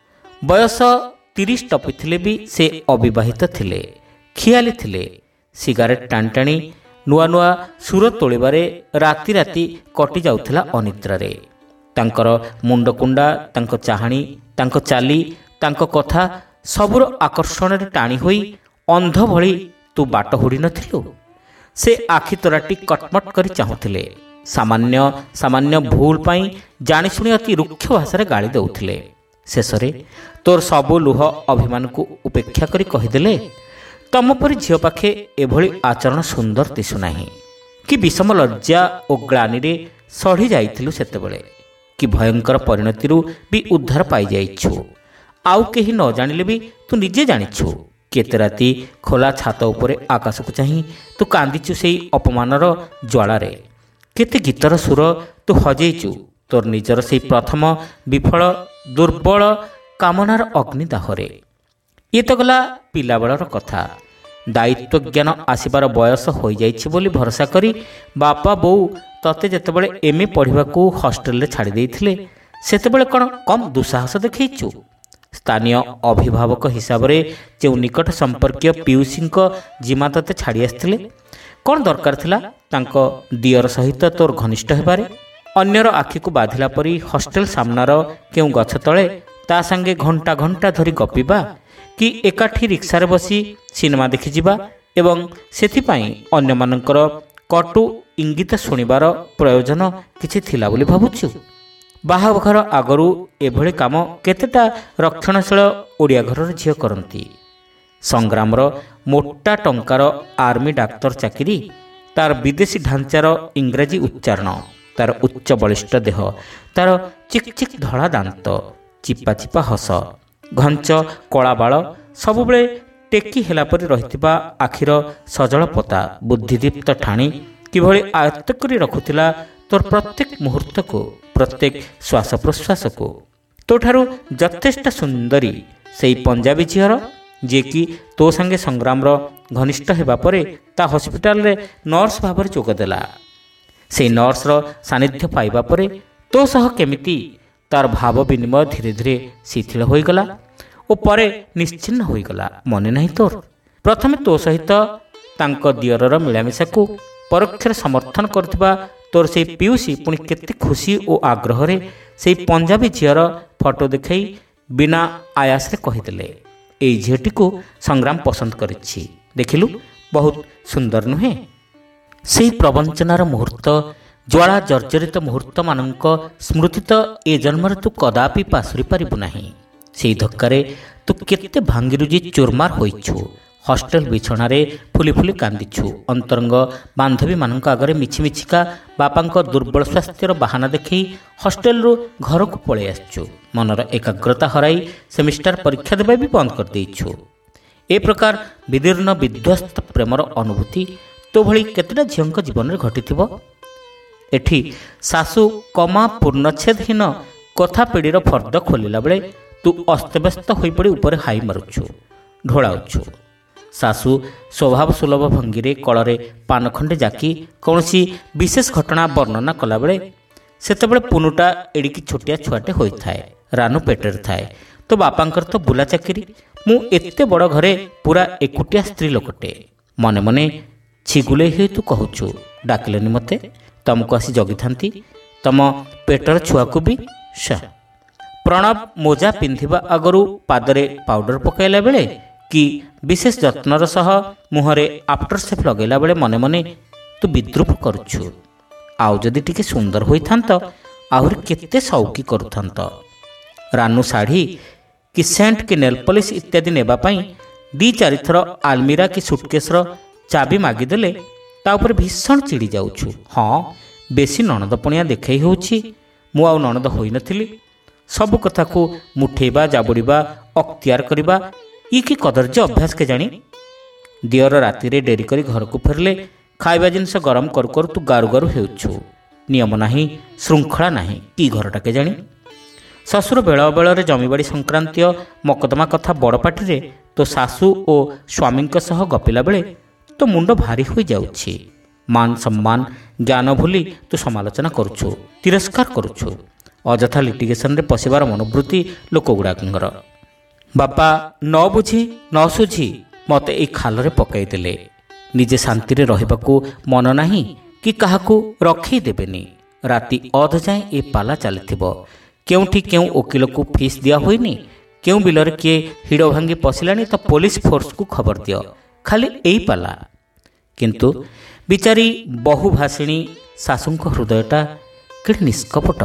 ବୟସ 30 ଟପିଥିଲେ ବି ସେ ଅବିବାହିତ ଥିଲେ, ଖିଆଲି ଥିଲେ। ସିଗାରେଟ ଟାଣି ଟାଣି ନୂଆ ନୂଆ ସୁର ତୋଳିବାରେ ରାତି ରାତି କଟି ଯାଉଥିଲା ଅନିଦ୍ରାରେ। ତାଙ୍କର ମୁଣ୍ଡକୁଣ୍ଡା, ତାଙ୍କ ଚାହାଣୀ, ତାଙ୍କ ଚାଲି, ତାଙ୍କ କଥା ସବୁର ଆକର୍ଷଣରେ ଟାଣି ହୋଇ ଅନ୍ଧ ଭଳି ତୁ ବାଟ ହୁଡ଼ି ନଥିଲୁ? ସେ ଆଖି ତରାଟି କଟମଟ କରି ଚାହୁଁଥିଲେ। ସାମାନ୍ୟ ସାମାନ୍ୟ ଭୁଲ ପାଇଁ ଜାଣିଶୁଣି ଅତି ରୁକ୍ଷ ଭାଷାରେ ଗାଳି ଦେଉଥିଲେ। ଶେଷରେ ତୋର ସବୁ ଲୁହ ଅଭିମାନକୁ ଉପେକ୍ଷା କରି କହିଦେଲେ, ତମ ପରି ଝିଅ ପାଖେ ଏଭଳି ଆଚରଣ ସୁନ୍ଦର ଦିଶୁନାହିଁ। କି ବିଷମ ଲଜ୍ଜା ଓ ଗ୍ଳାନିରେ ସଢ଼ି ଯାଇଥିଲୁ ସେତେବେଳେ। କି ଭୟଙ୍କର ପରିଣତିରୁ ବି ଉଦ୍ଧାର ପାଇଯାଇଛୁ। ଆଉ କେହି ନ ଜାଣିଲେ ବି ତୁ ନିଜେ ଜାଣିଛୁ। କେତେ ରାତି ଖୋଲା ଛାତ ଉପରେ ଆକାଶକୁ ଚାହିଁ ତୁ କାନ୍ଦିଛୁ ସେଇ ଅପମାନର ଜ୍ୱାଳାରେ। କେତେ ଗୀତର ସୁର ତୁ ହଜେଇଛୁ ତୋର ନିଜର ସେଇ ପ୍ରଥମ ବିଫଳ ଦୁର୍ବଳ କାମନାର ଅଗ୍ନିଦାହରେ। ଇଏ ତ ଗଲା ପିଲାବେଳର କଥା। ଦାୟିତ୍ୱ ଜ୍ଞାନ ଆସିବାର ବୟସ ହୋଇଯାଇଛି ବୋଲି ଭରସା କରି ବାପା ବୋଉ ତତେ ଯେତେବେଳେ MA ପଢ଼ିବାକୁ ହଷ୍ଟେଲରେ ଛାଡ଼ି ଦେଇଥିଲେ, ସେତେବେଳେ କ'ଣ କମ୍ ଦୁଃସାହସ ଦେଖେଇଛୁ? ସ୍ଥାନୀୟ ଅଭିଭାବକ ହିସାବରେ ଯେଉଁ ନିକଟ ସମ୍ପର୍କୀୟ ପିଉସୀଙ୍କ ଜିମା ତତେ ଛାଡ଼ି ଆସିଥିଲେ, କ'ଣ ଦରକାର ଥିଲା ତାଙ୍କ ଦିଅର ସହିତ ତୋର ଘନିଷ୍ଠ ହେବାରେ? ଅନ୍ୟର ଆଖିକୁ ବାଧିଲା ପରି ହଷ୍ଟେଲ ସାମ୍ନାର କେଉଁ ଗଛ ତଳେ ତା ସାଙ୍ଗେ ଘଣ୍ଟା ଘଣ୍ଟା ଧରି ଗପିବା, କି ଏକାଠି ରିକ୍ସାରେ ବସି ସିନେମା ଦେଖିଯିବା ଏବଂ ସେଥିପାଇଁ ଅନ୍ୟମାନଙ୍କର କଟୁ ଇଙ୍ଗିତ ଶୁଣିବାର ପ୍ରୟୋଜନ କିଛି ଥିଲା ବୋଲି ଭାବୁଛୁ? ବାହାଘର ଆଗରୁ ଏଭଳି କାମ କେତେଟା ରକ୍ଷଣଶୀଳ ଓଡ଼ିଆ ଘରର ଝିଅ କରନ୍ତି। ସଂଗ୍ରାମର ମୋଟା ଟଙ୍କାର ଆର୍ମି ଡାକ୍ତର ଚାକିରି, ତାର ବିଦେଶୀ ଢାଞ୍ଚାର ଇଂରାଜୀ ଉଚ୍ଚାରଣ, ତାର ଉଚ୍ଚ ବଳିଷ୍ଠ ଦେହ, ତାର ଚିକ୍ ଚିକ୍ ଧଳା ଦାନ୍ତ, ଚିପା ଚିପା ହସ, ଘଞ୍ଚ କଳା ବାଳ, ସବୁବେଳେ ଟେକି ହେଲା ପରି ରହିଥିବା ଆଖିର ସଜଳ ପତା, ବୁଦ୍ଧିଦୀପ୍ତ ଠାଣି କିଭଳି ଆୟତ୍ତ କରି ରଖୁଥିଲା ତୋର ପ୍ରତ୍ୟେକ ମୁହୂର୍ତ୍ତକୁ, ପ୍ରତ୍ୟେକ ଶ୍ୱାସ ପ୍ରଶ୍ୱାସକୁ। ତୋଠାରୁ ଯଥେଷ୍ଟ ସୁନ୍ଦରୀ ସେଇ ପଞ୍ଜାବୀ ଝିଅର, ଯିଏକି ତୋ ସାଙ୍ଗେ ସଂଗ୍ରାମର ଘନିଷ୍ଠ ହେବା ପରେ ତା ହସ୍ପିଟାଲରେ ନର୍ସ ଭାବରେ ଯୋଗ ଦେଲା। ସେଇ ନର୍ସର ସାନ୍ନିଧ୍ୟ ପାଇବା ପରେ ତୋ ସହ କେମିତି ତାର ଭାବ ବିନିମୟ ଧୀରେ ଧୀରେ ଶିଥିଳ ହୋଇଗଲା ଓ ପରେ ନିଶ୍ଚିହ୍ନ ହୋଇଗଲା, ମନେ ନାହିଁ ତୋର? ପ୍ରଥମେ ତୋ ସହିତ ତାଙ୍କ ଦିଅରର ମିଳାମିଶାକୁ ପରୋକ୍ଷରେ ସମର୍ଥନ କରୁଥିବା ତୋର ସେଇ ପିଉସୀ ପୁଣି କେତେ ଖୁସି ଓ ଆଗ୍ରହରେ ସେଇ ପଞ୍ଜାବୀ ଝିଅର ଫଟୋ ଦେଖାଇ ବିନା ଆୟାସରେ କହିଦେଲେ, ଏଇ ଝିଅଟିକୁ ସଂଗ୍ରାମ ପସନ୍ଦ କରିଛି, ଦେଖିଲୁ ବହୁତ ସୁନ୍ଦର ନୁହେଁ? ସେହି ପ୍ରବଞ୍ଚନାର ମୁହୂର୍ତ୍ତ, ଜ୍ୱାଳା ଜର୍ଜରିତ ମୁହୂର୍ତ୍ତମାନଙ୍କ ସ୍ମୃତି ତ ଏ ଜନ୍ମରେ ତୁ କଦାପି ପାଶୁରି ପାରିବୁ ନାହିଁ। ସେହି ଧକ୍କାରେ ତୁ କେତେ ଭାଙ୍ଗିରୁଜି ଚୁରମାର ହୋଇଛୁ, ହଷ୍ଟେଲ ବିଛଣାରେ ଫୁଲି ଫୁଲି କାନ୍ଦିଛୁ। ଅନ୍ତରଙ୍ଗ ବାନ୍ଧବୀମାନଙ୍କ ଆଗରେ ମିଛିମିଛିକା ବାପାଙ୍କ ଦୁର୍ବଳ ସ୍ୱାସ୍ଥ୍ୟର ବାହାନା ଦେଖାଇ ହଷ୍ଟେଲରୁ ଘରକୁ ପଳାଇ ଆସିଛୁ। ମନର ଏକାଗ୍ରତା ହରାଇ ସେମିଷ୍ଟାର ପରୀକ୍ଷା ଦେବା ବି ବନ୍ଦ କରିଦେଇଛୁ। ଏ ପ୍ରକାର ବିଦୀର୍ଣ୍ଣ ବିଧ୍ୱସ୍ତ ପ୍ରେମର ଅନୁଭୂତି ତୋ ଭଳି କେତେଟା ଝିଅଙ୍କ ଜୀବନରେ ଘଟିଥିବ। ଏଠି ଶାଶୁ କମା ପୂର୍ଣ୍ଣଚ୍ଛେଦହୀନ କଥା ପିଢ଼ିର ଫର୍ଦ୍ଦ ଖୋଲିଲା ବେଳେ ତୁ ଅସ୍ତବ୍ୟସ୍ତ ହୋଇପଡ଼ି ଉପରେ ହାଇ ମାରୁଛୁ, ଢୋଳାଉଛୁ। ଶାଶୁ ସ୍ୱଭାବ ସୁଲଭ ଭଙ୍ଗୀରେ କଳରେ ପାନ ଖଣ୍ଡେ ଜାକି କୌଣସି ବିଶେଷ ଘଟଣା ବର୍ଣ୍ଣନା କଲାବେଳେ ସେତେବେଳେ ପୁନୁଟା ଏଡ଼ିକି ଛୋଟିଆ ଛୁଆଟେ ହୋଇଥାଏ, ରାନୁ ପେଟରେ ଥାଏ। ତୋ ବାପାଙ୍କର ତ ବୁଲା ଚାକିରି, ମୁଁ ଏତେ ବଡ଼ ଘରେ ପୁରା ଏକୁଟିଆ ସ୍ତ୍ରୀ ଲୋକଟେ। ମନେ ମନେ ଛିଗୁଲେଇ ହୋଇ ତୁ କହୁଛୁ, ଡାକିଲେନି ମୋତେ, ତମକୁ ଆସି ଜଗିଥାନ୍ତି, ତମ ପେଟର ଛୁଆକୁ ବି। ପ୍ରଣବ ମୋଜା ପିନ୍ଧିବା ଆଗରୁ ପାଦରେ ପାଉଡର ପକାଇଲା ବେଳେ କି ବିଶେଷ ଯତ୍ନର ସହ ମୁହଁରେ ଆଫ୍ଟର ସେଫ୍ ଲଗାଇଲା ବେଳେ ମନେ ମନେ ତୁ ବିଦ୍ରୂପ କରୁଛୁ। ଆଉ ଯଦି ଟିକେ ସୁନ୍ଦର ହୋଇଥାନ୍ତ ଆହୁରି କେତେ ସଉକି କରୁଥାନ୍ତ। ରାନୁ ଶାଢ଼ୀ କି ସେଣ୍ଟ କି ନେଲ୍ ପଲିସ୍ ଇତ୍ୟାଦି ନେବା ପାଇଁ 2-4 ଥର ଆଲମିରା କି ସୁଟକେସର ଚାବି ମାଗିଦେଲେ ତା ଉପରେ ଭୀଷଣ ଚିଡ଼ି ଯାଉଛୁ। ହଁ, ବେଶୀ ନଣନ୍ଦପଣିଆ ଦେଖାଇ ହେଉଛି। ମୁଁ ଆଉ ନଣନ୍ଦ ହୋଇନଥିଲି। ସବୁ କଥାକୁ ମୁଠେଇବା, ଜାବୁଡ଼ିବା, ଅକ୍ତିଆର କରିବା, ଇଏ କି କଦର୍ଯ୍ୟ ଅଭ୍ୟାସ କେଜାଣି। ଦିଅର ରାତିରେ ଡେରି କରି ଘରକୁ ଫେରିଲେ ଖାଇବା ଜିନିଷ ଗରମ କରୁ କରୁ ତୁ ଗାରୁ ଗାରୁ ହେଉଛୁ। ନିୟମ ନାହିଁ, ଶୃଙ୍ଖଳା ନାହିଁ, କି ଘରଟା କେଜାଣି। ଶ୍ୱଶୁର ବେଳବେଳରେ ଜମିବାଡ଼ି ସଂକ୍ରାନ୍ତୀୟ ମକଦ୍ଦମା କଥା ବଡ଼ ପାଟିରେ ତୋ ଶାଶୁ ଓ ସ୍ୱାମୀଙ୍କ ସହ ଗପିଲା ବେଳେ ତୋ ମୁଣ୍ଡ ଭାରି ହୋଇଯାଉଛି। ମାନ ସମ୍ମାନ ଜ୍ଞାନ ଭୁଲି ତୁ ସମାଲୋଚନା କରୁଛୁ, ତିରସ୍କାର କରୁଛୁ। ଅଯଥା ଲିଟିଗେସନରେ ପଶିବାର ମନୋବୃତ୍ତି ଲୋକଗୁଡ଼ାକଙ୍କର। ବାପା ନ ବୁଝି ନ ସୁଝି ମୋତେ ଏଇ ଖାଲରେ ପକାଇଦେଲେ। ନିଜେ ଶାନ୍ତିରେ ରହିବାକୁ ମନ ନାହିଁ କି କାହାକୁ ରଖେଇ ଦେବେନି। ରାତି ଅଧ ଯାଏଁ ଏ ପାଲା ଚାଲିଥିବ। କେଉଁଠି କେଉଁ ଓକିଲକୁ ଫିସ୍ ଦିଆ ହୋଇନି, କେଉଁ ବିଲରେ କିଏ ହିଡ଼ ଭାଙ୍ଗି ପଶିଲାଣି ତ ପୋଲିସ ଫୋର୍ସକୁ ଖବର ଦିଅ। ଖାଲି ଏଇ ପାଲା। କିନ୍ତୁ ବିଚାରୀ ବହୁ ଭାଷିଣୀ ଶାଶୁଙ୍କ ହୃଦୟଟା କେଡ଼େ ନିଷ୍କପଟ।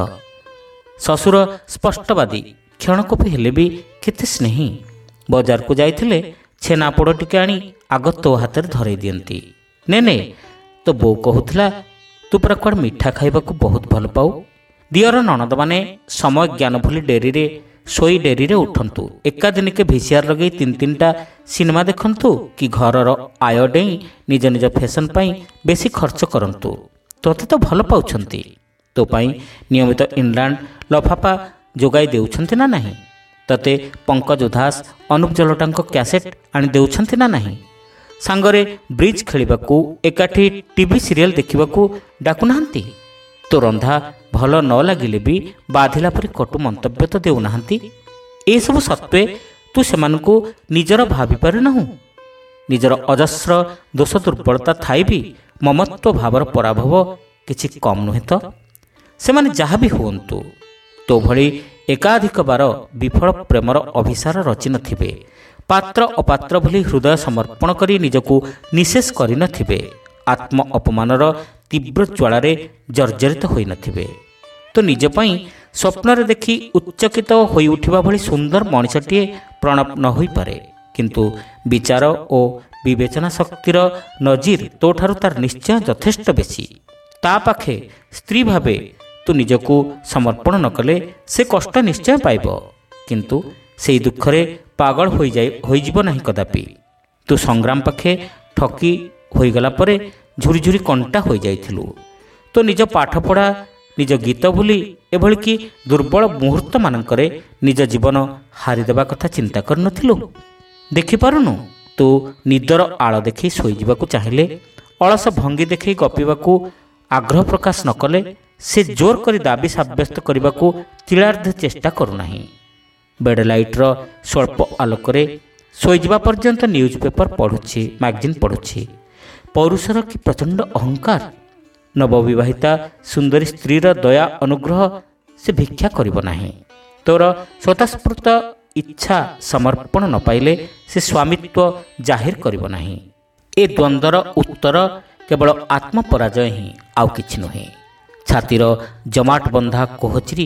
ଶ୍ୱଶୁର ସ୍ପଷ୍ଟବାଦୀ, କ୍ଷଣକୋପି ହେଲେ ବି କେତେ ସ୍ନେହୀ। ବଜାରକୁ ଯାଇଥିଲେ ଛେନାପୋଡ଼ ଟିକେ ଆଣି ଆଗ ତୋ ହାତରେ ଧରେଇ ଦିଅନ୍ତି। ନେ ତୋ ବୋଉ କହୁଥିଲା ତୁ ପରା କୁଆଡ଼େ ମିଠା ଖାଇବାକୁ ବହୁତ ଭଲ ପାଉ। ଦିଅର ନଣନ୍ଦମାନେ ସମୟ ଜ୍ଞାନ ଭୁଲି ଡେରିରେ ଶୋଇ ଡେରିରେ ଉଠନ୍ତୁ। ଏକାଦିନକେ ଭିସିଆର ଲଗେଇ 3-3ଟା ସିନେମା ଦେଖନ୍ତୁ କି ଘରର ଆୟ ଡେଇଁ ନିଜ ନିଜ ଫ୍ୟାସନ ପାଇଁ ବେଶୀ ଖର୍ଚ୍ଚ କରନ୍ତୁ। ତୋତେ ତ ଭଲ ପାଉଛନ୍ତି। ତୋ ପାଇଁ ନିୟମିତ ଇଂଲଣ୍ଡ ଲଫାପା ଯୋଗାଇ ଦେଉଛନ୍ତି ନା ନାହିଁ? ତୋତେ ପଙ୍କଜ ଉଧାସ, ଅନୁପ ଜଲୋଟାଙ୍କ କ୍ୟାସେଟ୍ ଆଣି ଦେଉଛନ୍ତି ନା ନାହିଁ? ସାଙ୍ଗରେ ବ୍ରିଜ୍ ଖେଳିବାକୁ, ଏକାଠି ଟିଭି ସିରିଏଲ୍ ଦେଖିବାକୁ ଡାକୁନାହାନ୍ତି? ତୋ ରନ୍ଧା ଭଲ ନ ଲାଗିଲେ ବି ବାଧିଲା ପରି କଟୁ ମନ୍ତବ୍ୟ ତ ଦେଉନାହାନ୍ତି? ଏସବୁ ସତ୍ତ୍ୱେ ତୁ ସେମାନଙ୍କୁ ନିଜର ଭାବିପାରୁନାହୁଁ। ନିଜର ଅଜସ୍ର ଦୋଷ ଦୁର୍ବଳତା ଥାଇ ବି ମମତ୍ୱ ଭାବର ପରାଭବ କିଛି କମ୍ ନୁହେଁ ତ? ସେମାନେ ଯାହା ବି ହୁଅନ୍ତୁ, ତୋ ଭଳି ଏକାଧିକ ବାର ବିଫଳ ପ୍ରେମର ଅଭିସାର ରଚିନଥିବେ। ପାତ୍ର ଅପାତ୍ର ଭଳି ହୃଦୟ ସମର୍ପଣ କରି ନିଜକୁ ନିଃଶେଷ କରିନଥିବେ। ଆତ୍ମ ଅପମାନର ତୀବ୍ର ଜ୍ୱାଳାରେ ଜର୍ଜରିତ ହୋଇନଥିବେ। ତ ନିଜ ପାଇଁ ସ୍ୱପ୍ନରେ ଦେଖି ଉଚ୍ଚକିତ ହୋଇଉଠିବା ଭଳି ସୁନ୍ଦର ମଣିଷଟିଏ ପ୍ରଣବ ନ ହୋଇପାରେ, କିନ୍ତୁ ବିଚାର ଓ ବିବେଚନା ଶକ୍ତିର ନଜିର ତୋଠାରୁ ତାର ନିଶ୍ଚୟ ଯଥେଷ୍ଟ ବେଶୀ। ତା ପାଖେ ସ୍ତ୍ରୀ ଭାବେ ତୁ ନିଜକୁ ସମର୍ପଣ ନ କଲେ ସେ କଷ୍ଟ ନିଶ୍ଚୟ ପାଇବ, କିନ୍ତୁ ସେହି ଦୁଃଖରେ ପାଗଳ ହୋଇଯିବ ନାହିଁ କଦାପି। ତୁ ସଂଗ୍ରାମ ପାଖେ ଠକି ହୋଇଗଲା ପରେ ଝୁରିଝୁରି କଣ୍ଟା ହୋଇଯାଇଥିଲୁ। ତୁ ନିଜ ପାଠପଢ଼ା, ନିଜ ଗୀତ ଭୁଲି ଏଭଳି କି ଦୁର୍ବଳ ମୁହୂର୍ତ୍ତମାନଙ୍କରେ ନିଜ ଜୀବନ ହାରିଦେବା କଥା ଚିନ୍ତା କରିନଥିଲୁ? ଦେଖିପାରୁନୁ, ତୁ ନିଦର ଆଳ ଦେଖାଇ ଶୋଇଯିବାକୁ ଚାହିଁଲେ, ଅଳସ ଭଙ୍ଗୀ ଦେଖାଇ ଗପିବାକୁ ଆଗ୍ରହ ପ୍ରକାଶ ନ କଲେ ସେ ଜୋର କରି ଦାବି ସାବ୍ୟସ୍ତ କରିବାକୁ ତିଳାର୍ଦ୍ଧ ଚେଷ୍ଟା କରୁନାହିଁ। ବେଡ୍ ଲାଇଟ୍ର ସ୍ୱଳ୍ପ ଆଲୋକରେ ଶୋଇଯିବା ପର୍ଯ୍ୟନ୍ତ ନ୍ୟୁଜ୍ ପେପର ପଢ଼ୁଛି, ମ୍ୟାଗାଜିନ୍ ପଢ଼ୁଛି। ପୌରୁଷର କି ପ୍ରଚଣ୍ଡ ଅହଙ୍କାର! ନବବିବାହିତା ସୁନ୍ଦରୀ ସ୍ତ୍ରୀର ଦୟା ଅନୁଗ୍ରହ ସେ ଭିକ୍ଷା କରିବ ନାହିଁ। ତୋର ସ୍ୱତଃସ୍ଫୂର୍ତ୍ତ ଇଚ୍ଛା ସମର୍ପଣ ନ ପାଇଲେ ସେ ସ୍ୱାମିତ୍ୱ ଜାହିର କରିବ ନାହିଁ। ଏ ଦ୍ୱନ୍ଦ୍ୱର ଉତ୍ତର କେବଳ ଆତ୍ମପରାଜୟ ହିଁ, ଆଉ କିଛି ନୁହେଁ। ଛାତିର ଜମାଟ ବନ୍ଧା କୋହଚିରି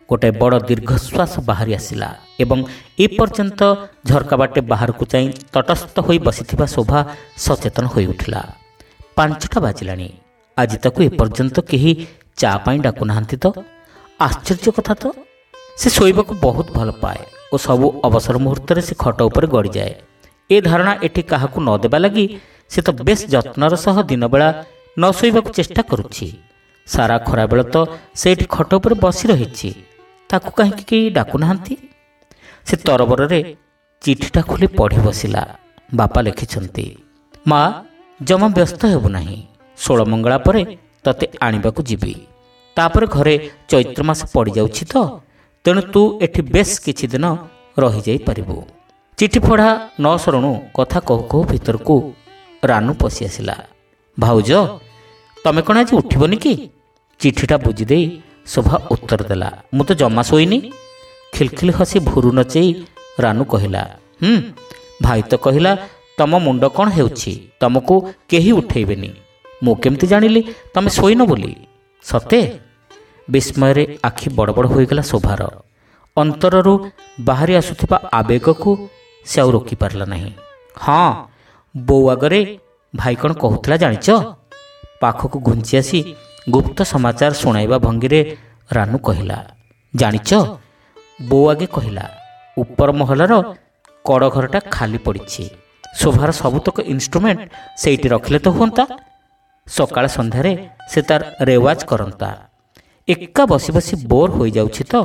ଗୋଟାଏ ବଡ଼ ଦୀର୍ଘଶ୍ୱାସ ବାହାରି ଆସିଲା ଏବଂ ଏପର୍ଯ୍ୟନ୍ତ ଝରକା ବାଟେ ବାହାରକୁ ଯାଇ ତଟସ୍ଥ ହୋଇ ବସିଥିବା ଶୋଭା ସଚେତନ ହୋଇଉଠିଲା। 5ଟା ବାଜିଲାଣି। ଆଜି ତାକୁ ଏପର୍ଯ୍ୟନ୍ତ କେହି ଚା ପାଇଁ ଡାକୁନାହାନ୍ତି ତ? ଆଶ୍ଚର୍ଯ୍ୟ କଥା ତ। ସେ ଶୋଇବାକୁ ବହୁତ ଭଲ ପାଏ ଓ ସବୁ ଅବସର ମୁହୂର୍ତ୍ତରେ ସେ ଖଟ ଉପରେ ଗଡ଼ିଯାଏ। ଏ ଧାରଣା ଏଠି କାହାକୁ ନ ଦେବା ଲାଗି ସେ ତ ବେଶ୍ ଯତ୍ନର ସହ ଦିନବେଳା ନ ଶୋଇବାକୁ ଚେଷ୍ଟା କରୁଛି। ସାରା ଖରାବେଳ ତ ସେ ଏଠି ଖଟ ଉପରେ ବସି ରହିଛି। ତାକୁ କାହିଁକି କେହି ଡାକୁନାହାନ୍ତି? ସେ ତରବରରେ ଚିଠିଟା ଖୋଲି ପଢ଼ି ବସିଲା। ବାପା ଲେଖିଛନ୍ତି, ମା ଜମା ବ୍ୟସ୍ତ ହେବୁ ନାହିଁ। 16 ମଙ୍ଗଳା ପରେ ତତେ ଆଣିବାକୁ ଯିବି। ତାପରେ ଘରେ ଚୈତ୍ର ମାସ ପଡ଼ିଯାଉଛି ତ, ତେଣୁ ତୁ ଏଠି ବେଶ୍ କିଛି ଦିନ ରହିଯାଇପାରିବୁ। ଚିଠି ପଢ଼ା ନ ସରୁଣୁ କଥା କହୁ କହୁ ଭିତରକୁ ରାନୁ ପଶି ଆସିଲା। ଭାଉଜ, ତମେ କ'ଣ ଆଜି ଉଠିବନି କି? ଚିଠିଟା ବୁଝିଦେଇ ଶୋଭା ଉତ୍ତର ଦେଲା, ମୁଁ ତ ଜମା ଶୋଇନି। ଖିଲଖିଲ ହସି ଭୁରୁ ନଚେଇ ରାନୁ କହିଲା, ଭାଇ ତ କହିଲା ତମ ମୁଣ୍ଡ କ'ଣ ହେଉଛି, ତମକୁ କେହି ଉଠେଇବେନି। ମୁଁ କେମିତି ଜାଣିଲି ତମେ ଶୋଇନ ବୋଲି? ସତେ? ବିସ୍ମୟରେ ଆଖି ବଡ଼ ବଡ଼ ହୋଇଗଲା ଶୋଭାର। ଅନ୍ତରରୁ ବାହାରି ଆସୁଥିବା ଆବେଗକୁ ସେ ଆଉ ରୋକିପାରିଲା ନାହିଁ। ହଁ, ବୋଉ ଆଗରେ ଭାଇ କ'ଣ କହୁଥିଲା ଜାଣିଛ? ପାଖକୁ ଘୁଞ୍ଚି ଆସି ଗୁପ୍ତ ସମାଚାର ଶୁଣାଇବା ଭଙ୍ଗୀରେ ରାନୁ କହିଲା, ଜାଣିଛ, ବୋଉ ଆଗେ କହିଲା ଉପର ମହଲାର କଡ଼ ଘରଟା ଖାଲି ପଡ଼ିଛି। ଶୋଭାର ସବୁତକ ଇନ୍ଷ୍ଟ୍ରୁମେଣ୍ଟ ସେଇଠି ରଖିଲେ ତ ହୁଅନ୍ତା। ସକାଳ ସନ୍ଧ୍ୟାରେ ସେ ତାର ରେୱାଜ କରନ୍ତା। ଏକା ବସି ବସି ବୋର ହୋଇଯାଉଛି ତ।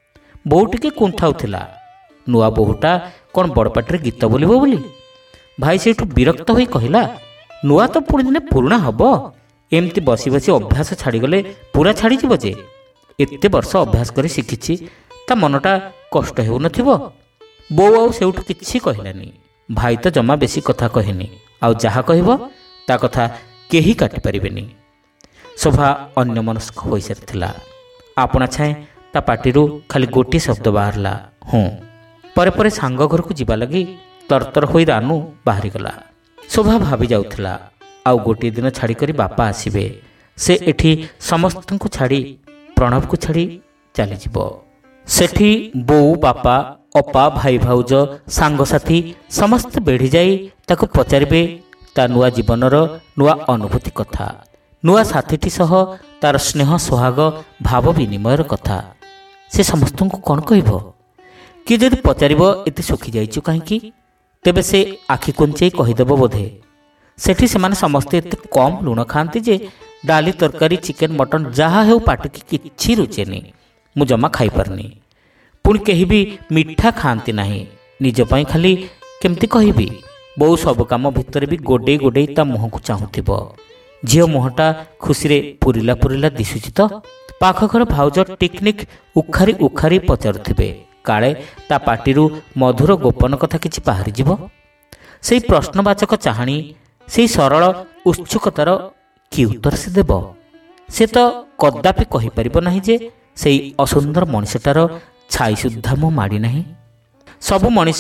ବୋଉ ଟିକେ କୁଣ୍ଠାଉଥିଲା, ନୂଆ ବୋହୂଟା କ'ଣ ବଡ଼ ପାଟିରେ ଗୀତ ବୋଲିବ ବୋଲି। ଭାଇ ସେଇଠୁ ବିରକ୍ତ ହୋଇ କହିଲା, ନୂଆ ତ ପୁଣି ଦିନେ ପୁରୁଣା ହବ। ଏମିତି ବସି ବସି ଅଭ୍ୟାସ ଛାଡ଼ିଗଲେ ପୁରା ଛାଡ଼ିଯିବ ଯେ। ଏତେ ବର୍ଷ ଅଭ୍ୟାସ କରି ଶିଖିଛି, ତା ମନଟା କଷ୍ଟ ହେଉନଥିବ। ବୋଉ ଆଉ ସେଇଠୁ କିଛି କହିଲାନି। ଭାଇ ତ ଜମା ବେଶୀ କଥା କହେନି, ଆଉ ଯାହା କହିବ ତା କଥା କେହି କାଟିପାରିବେନି। ଶୋଭା ଅନ୍ୟମନସ୍କ ହୋଇସାରିଥିଲା। ଆପଣା ଛାଏଁ ତା ପାଟିରୁ ଖାଲି ଗୋଟିଏ ଶବ୍ଦ ବାହାରିଲା, ହୁଁ। ପରେ ପରେ ସାଙ୍ଗ ଘରକୁ ଯିବା ଲାଗି ତରତର ହୋଇ ରାନୁ ବାହାରିଗଲା। ଶୋଭା ଭାବି ଯାଉଥିଲା, ଆଉ ଗୋଟିଏ ଦିନ ଛାଡ଼ିକରି ବାପା ଆସିବେ। ସେ ଏଠି ସମସ୍ତଙ୍କୁ ଛାଡ଼ି, ପ୍ରଣବକୁ ଛାଡ଼ି ଚାଲିଯିବ। ସେଠି ବୋଉ, ବାପା, ଅପା, ଭାଇ ଭାଉଜ, ସାଙ୍ଗସାଥି ସମସ୍ତେ ବେଢ଼ି ଯାଇ ତାକୁ ପଚାରିବେ ତା ନୂଆ ଜୀବନର ନୂଆ ଅନୁଭୂତି କଥା, ନୂଆ ସାଥୀଟି ସହ ତାର ସ୍ନେହ ସୋହାଗ ଭାବ ବିନିମୟର କଥା। ସେ ସମସ୍ତଙ୍କୁ କ'ଣ କହିବ? କିଏ ଯଦି ପଚାରିବ ଏତେ ଶୁଖିଯାଇଛୁ କାହିଁକି, ତେବେ ସେ ଆଖି କୁଞ୍ଚେଇ କହିଦେବ ବୋଧେ, ସେଠି ସେମାନେ ସମସ୍ତେ ଏତେ କମ୍ ଲୁଣ ଖାଆନ୍ତି ଯେ ଡାଲି, ତରକାରୀ, ଚିକେନ, ମଟନ ଯାହା ହେଉ ପାଟିକି କିଛି ରୁଚେନି। ମୁଁ ଜମା ଖାଇପାରୁନି। ପୁଣି କେହି ବି ମିଠା ଖାଆନ୍ତି ନାହିଁ। ନିଜ ପାଇଁ ଖାଲି କେମିତି କହିବି? ବୋଉ ସବୁ କାମ ଭିତରେ ବି ଗୋଡ଼େଇ ଗୋଡ଼େଇ ତା ମୁହଁକୁ ଚାହୁଁଥିବ। ଝିଅ ମୁହଁଟା ଖୁସିରେ ପୁରିଲା ପୁରିଲା ଦିଶୁଛି ତ। ପାଖ ଘର ଭାଉଜ ଟିକନିକ ଉଖାରି ଉଖାରି ପଚାରୁଥିବେ, କାଳେ ତା ପାଟିରୁ ମଧୁର ଗୋପନ କଥା କିଛି ବାହାରିଯିବ। ସେଇ ପ୍ରଶ୍ନବାଚକ ଚାହାଣୀ, ସେଇ ସରଳ ଉତ୍ସୁକତାର କି ଉତ୍ତର ସେ ଦେବ? ସେ ତ କଦାପି କହିପାରିବ ନାହିଁ ଯେ ସେଇ ଅସୁନ୍ଦର ମଣିଷଟାର ଛାଇ ସୁଦ୍ଧା ମୁଁ ମାଡ଼ି ନାହିଁ। ସବୁ ମଣିଷ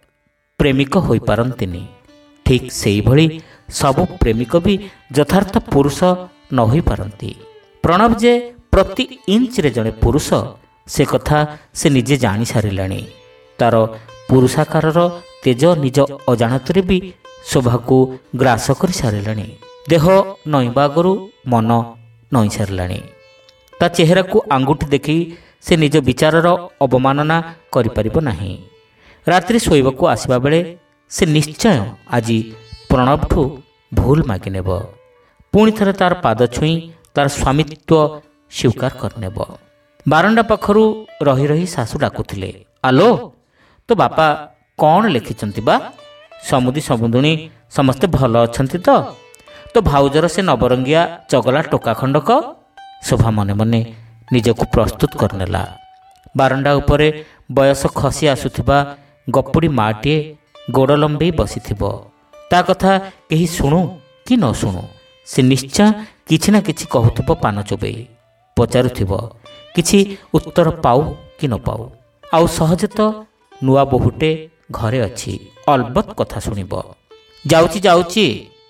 ପ୍ରେମିକ ହୋଇପାରନ୍ତିନି। ଠିକ୍ ସେଇଭଳି ସବୁ ପ୍ରେମିକ ବି ଯଥାର୍ଥ ପୁରୁଷ ନ ହୋଇପାରନ୍ତି। ପ୍ରଣବ ଯେ ପ୍ରତି ଇଞ୍ଚରେ ଜଣେ ପୁରୁଷ, ସେ କଥା ସେ ନିଜେ ଜାଣିସାରିଲାଣି। ତାର ପୁରୁଷାକାରର ତେଜ ନିଜ ଅଜାଣତରେ ବି ଶୋଭାକୁ ଗ୍ରାସ କରିସାରିଲାଣି। ଦେହ ନଇଁବା ଆଗରୁ ମନ ନଇଁ ସାରିଲାଣି। ତା ଚେହେରାକୁ ଆଙ୍ଗୁଠି ଦେଖି ସେ ନିଜ ବିଚାରର ଅବମାନନା କରିପାରିବ ନାହିଁ। ରାତିରେ ଶୋଇବାକୁ ଆସିବା ବେଳେ ସେ ନିଶ୍ଚୟ ଆଜି ପ୍ରଣବଠୁ ଭୁଲ ମାଗିନେବ। ପୁଣି ଥରେ ତାର ପାଦ ଛୁଇଁ ତାର ସ୍ୱାମିତ୍ୱ ସ୍ୱୀକାର କରିନେବ। ବାରଣ୍ଡା ପାଖରୁ ରହି ରହି ଶାଶୁ ଡାକୁଥିଲେ, ଆଲୋ, ତୋ ବାପା କ'ଣ ଲେଖିଛନ୍ତି ବା? ସମୁଦି ସମୁଦୁଣୀ ସମସ୍ତେ ଭଲ ଅଛନ୍ତି ତ? ତୋ ଭାଉଜର ସେ ନବରଙ୍ଗିଆ ଚଗଲା ଟୋକା ଖଣ୍ଡକ? ଶୋଭା ମନେ ମନେ ନିଜକୁ ପ୍ରସ୍ତୁତ କରିନେଲା। ବାରଣ୍ଡା ଉପରେ ବୟସ ଖସି ଆସୁଥିବା ଗପୁଡ଼ି ମାଟିଏ ଗୋଡ଼ ଲମ୍ବେଇ ବସିଥିବ। ତା କଥା କେହି ଶୁଣୁ କି ନ ଶୁଣୁ, ସେ ନିଶ୍ଚୟ କିଛି ନା କିଛି କହୁଥିବ ପାନ ଚୋବେଇ। ପଚାରୁଥିବ, କିଛି ଉତ୍ତର ପାଉ କି ନ ପାଉ। ଆଉ ସହଜେ ତ ନୂଆ ବୋହୂଟେ ଘରେ ଅଛି, ଅଲବତ କଥା ଶୁଣିବ। ଯାଉଛି ଯାଉଛି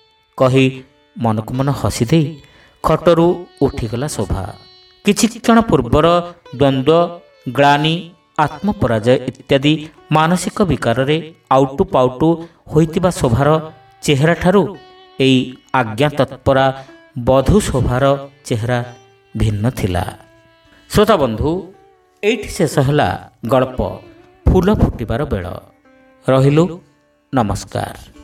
କହି ମନକୁ ମନ ହସି ଦେଇ ଖଟରୁ ଉଠିଗଲା ଶୋଭା। କିଛି କ୍ଷଣ ପୂର୍ବର ଦ୍ୱନ୍ଦ୍ୱ ଗ୍ଳାନି, ଆତ୍ମପରାଜୟ ଇତ୍ୟାଦି ମାନସିକ ବିକାରରେ ଆଉଟୁ ପାଉଟୁ ହୋଇଥିବା ଶୋଭାର ଚେହେରାଠାରୁ ଏହି ଆଜ୍ଞାତତ୍ପରା ବଧୂ ଶୋଭାର ଚେହେରା ଭିନ୍ନ ଥିଲା। ଶ୍ରୋତାବନ୍ଧୁ, ଏଇଠି ଶେଷ ହେଲା ଗଳ୍ପ ଫୁଲ ଫୁଟିବାର ବେଳ। ରହିଲୁ, ନମସ୍କାର।